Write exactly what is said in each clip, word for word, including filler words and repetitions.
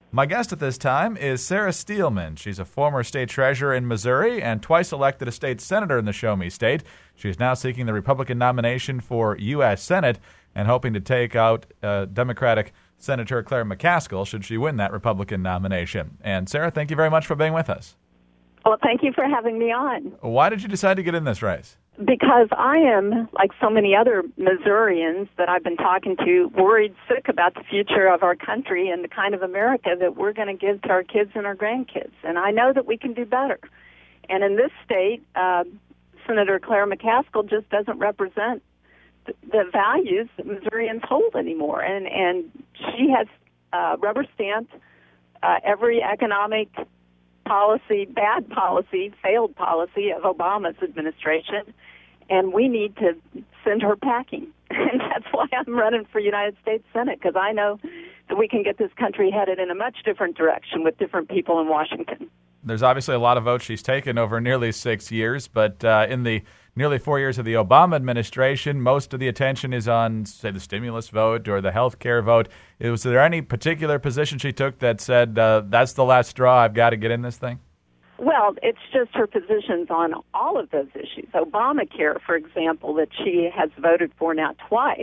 My guest at this time is Sarah Steelman. She's a former state treasurer in Missouri and twice elected a state senator in the Show Me State. She is now seeking the Republican nomination for U S Senate and hoping to take out uh, Democratic Senator Claire McCaskill should she win that Republican nomination. And Sarah, thank you very much for being with us. Well, thank you for having me on. Why did you decide to get in this race? Because I am, like so many other Missourians that I've been talking to, worried sick about the future of our country and the kind of America that we're going to give to our kids and our grandkids. And I know that we can do better. And in this state, uh, Senator Claire McCaskill just doesn't represent the, the values that Missourians hold anymore. And, and she has uh, rubber-stamped uh, every economic policy, bad policy, failed policy of Obama's administration, and we need to send her packing. And that's why I'm running for United States Senate, because I know that we can get this country headed in a much different direction with different people in Washington. There's obviously a lot of votes she's taken over nearly six years, but uh, in the nearly four years of the Obama administration, most of the attention is on, say, the stimulus vote or the health care vote. Was there any particular position she took that said, uh, that's the last straw, I've got to get in this thing? Well, it's just her positions on all of those issues. Obamacare, for example, that she has voted for now twice,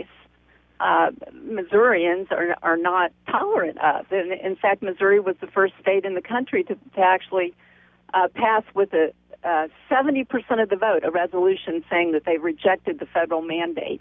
uh, Missourians are, are not tolerant of. And in fact, Missouri was the first state in the country to, to actually uh, pass with a uh, seventy percent of the vote a resolution saying that they rejected the federal mandate.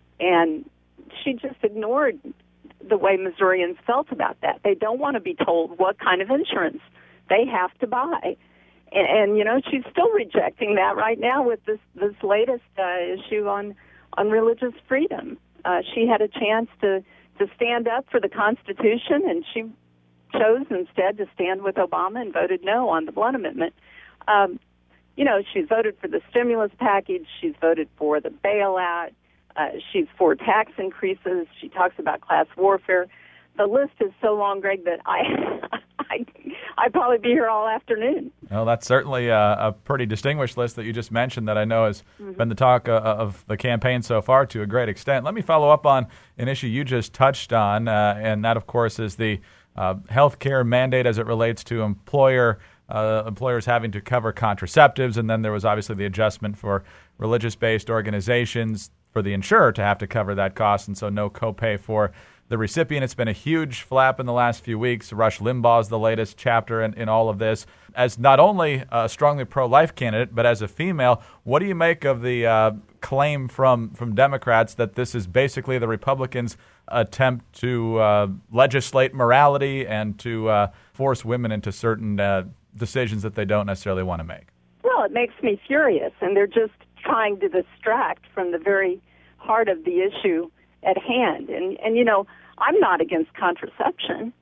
And she just ignored the way Missourians felt about that. They don't want to be told what kind of insurance they have to buy. And, and you know, she's still rejecting that right now with this, this latest uh, issue on, on religious freedom. Uh, she had a chance to, to stand up for the Constitution, and she chose instead to stand with Obama and voted no on the Blunt Amendment. Um, you know, she's voted for the stimulus package. She's voted for the bailout. Uh, she's for tax increases. She talks about class warfare. The list is so long, Greg, that I, I, I'd probably be here all afternoon. Well, that's certainly a, a pretty distinguished list that you just mentioned that I know has mm-hmm. been the talk uh, of the campaign so far to a great extent. Let me follow up on an issue you just touched on, uh, and that, of course, is the uh, health care mandate as it relates to employer uh, employers having to cover contraceptives, and then there was obviously the adjustment for religious-based organizations for the insurer to have to cover that cost, and so no copay for the recipient. It's been a huge flap in the last few weeks. Rush Limbaugh is the latest chapter in, in all of this. As not only a strongly pro-life candidate, but as a female, what do you make of the uh, claim from, from Democrats that this is basically the Republicans' attempt to uh, legislate morality and to uh, force women into certain uh, decisions that they don't necessarily want to make? Well, it makes me furious, and they're just trying to distract from the very heart of the issue at hand. And, and you know, I'm not against contraception,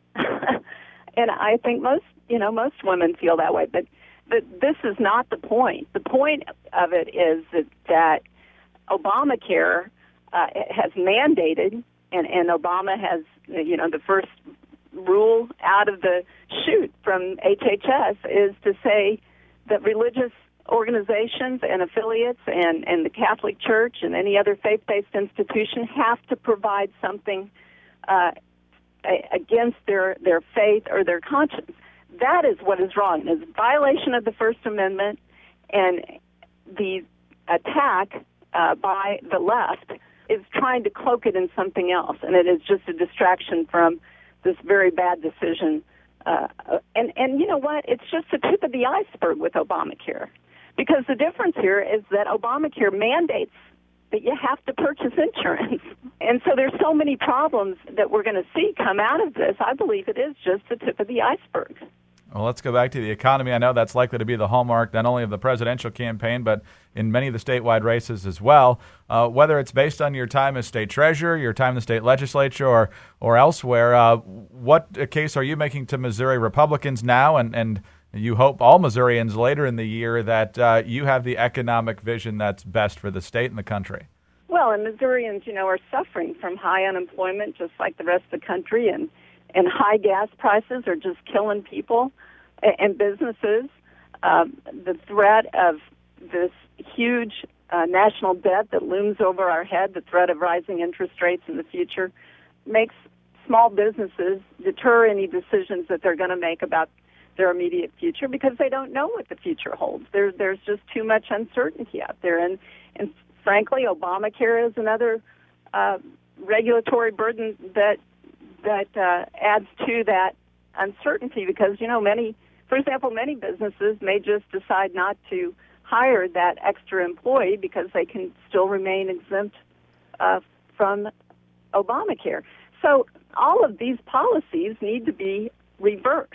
and I think most, you know, most women feel that way. But, but this is not the point. The point of it is that, that Obamacare uh, has mandated, and, and Obama has, you know, the first rule out of the chute from H H S is to say that religious organizations and affiliates and, and the Catholic Church and any other faith-based institution have to provide something uh, against their, their faith or their conscience. That is what is wrong. It's a violation of the First Amendment, and the attack uh, by the left is trying to cloak it in something else, and it is just a distraction from this very bad decision. Uh, and, and you know what? It's just the tip of the iceberg with Obamacare. Because the difference here is that Obamacare mandates that you have to purchase insurance. And so there's so many problems that we're going to see come out of this. I believe it is just the tip of the iceberg. Well, let's go back to the economy. I know that's likely to be the hallmark not only of the presidential campaign, but in many of the statewide races as well. Uh, whether it's based on your time as state treasurer, your time in the state legislature, or or elsewhere, uh, what case are you making to Missouri Republicans now, and, and you hope all Missourians later in the year, that uh, you have the economic vision that's best for the state and the country? Well, and Missourians, you know, are suffering from high unemployment just like the rest of the country, and and high gas prices are just killing people and businesses. Um, the threat of this huge uh, national debt that looms over our head, the threat of rising interest rates in the future, makes small businesses deter any decisions that they're going to make about their immediate future because they don't know what the future holds. There, there's just too much uncertainty out there. And, and frankly, Obamacare is another uh, regulatory burden that that uh, adds to that uncertainty because, you know, many, for example, many businesses may just decide not to hire that extra employee because they can still remain exempt uh, from Obamacare. So all of these policies need to be reversed,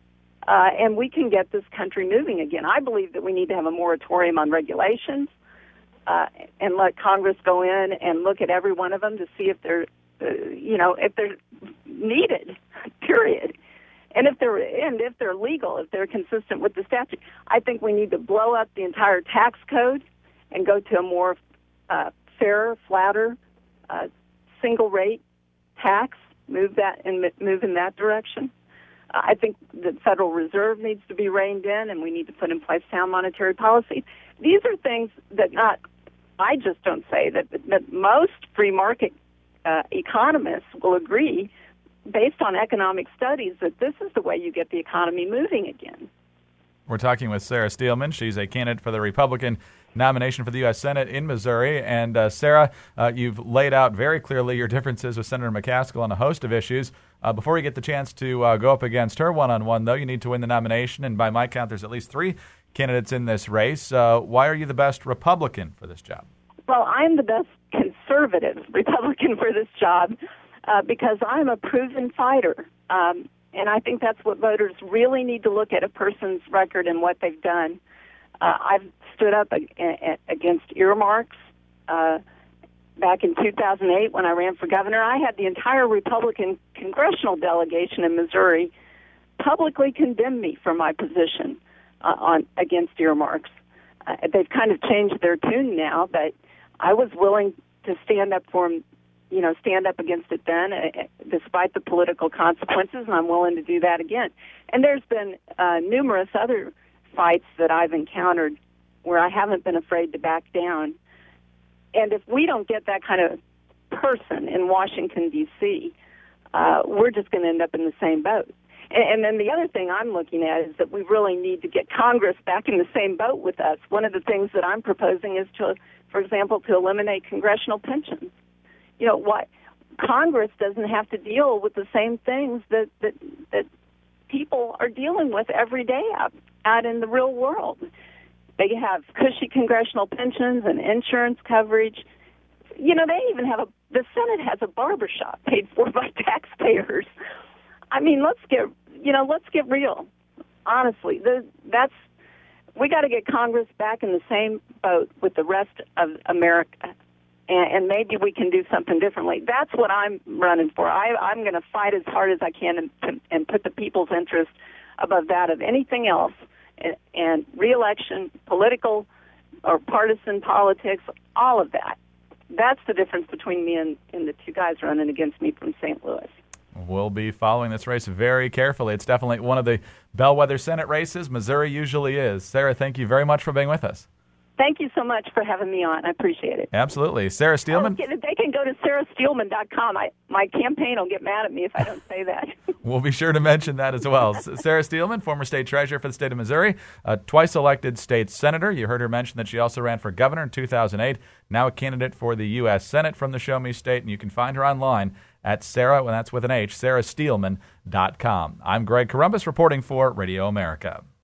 uh, and we can get this country moving again. I believe that we need to have a moratorium on regulations uh, and let Congress go in and look at every one of them to see if they're, uh, you know, if they're needed, period. And if they're and if they're legal, if they're consistent with the statute. I think we need to blow up the entire tax code and go to a more uh, fairer, flatter, uh, single rate tax. Move that and move in that direction. Uh, I think the Federal Reserve needs to be reined in, and we need to put in place sound monetary policy. These are things that not I just don't say that that most free market uh, economists will agree, based on economic studies, that this is the way you get the economy moving again. We're talking with Sarah Steelman. She's a candidate for the Republican nomination for the U S Senate in Missouri. And uh, Sarah, uh, you've laid out very clearly your differences with Senator McCaskill on a host of issues. Uh, before you get the chance to uh, go up against her one-on-one, though, you need to win the nomination. And by my count, there's at least three candidates in this race. Uh, why are you the best Republican for this job? Well, I'm the best conservative Republican for this job. Uh, because I'm a proven fighter, um, and I think that's what voters really need to look at a person's record and what they've done. Uh, I've stood up ag- a- against earmarks. Uh, back in two thousand eight when I ran for governor, I had the entire Republican congressional delegation in Missouri publicly condemn me for my position uh, on against earmarks. Uh, they've kind of changed their tune now, but I was willing to stand up for them. You know, stand up against it then, uh, despite the political consequences, and I'm willing to do that again. And there's been uh, numerous other fights that I've encountered where I haven't been afraid to back down. And if we don't get that kind of person in Washington, D C, uh, we're just going to end up in the same boat. And, and then the other thing I'm looking at is that we really need to get Congress back in the same boat with us. One of the things that I'm proposing is to, for example, to eliminate congressional pensions. You know, what Congress doesn't have to deal with the same things that, that that people are dealing with every day out, out in the real world. They have cushy congressional pensions and insurance coverage. You know, they even have a, the Senate has a barbershop paid for by taxpayers. I mean, let's get, you know, let's get real. Honestly, the, that's, we got to get Congress back in the same boat with the rest of America. And maybe we can do something differently. That's what I'm running for. I, I'm going to fight as hard as I can and, and put the people's interest above that of anything else. And, and re-election, political or partisan politics, all of that. That's the difference between me and, and the two guys running against me from Saint Louis. We'll be following this race very carefully. It's definitely one of the bellwether Senate races. Missouri usually is. Sarah, thank you very much for being with us. Thank you so much for having me on. I appreciate it. Absolutely. Sarah Steelman. Oh, they can go to sarah steelman dot com. I, my campaign will get mad at me if I don't say that. We'll be sure to mention that as well. Sarah Steelman, former state treasurer for the state of Missouri, a twice elected state senator. You heard her mention that she also ran for governor in two thousand eight, now a candidate for the U S Senate from the Show Me State, and you can find her online at Sarah, and that's with an H, sarah steelman dot com. I'm Greg Corombos reporting for Radio America.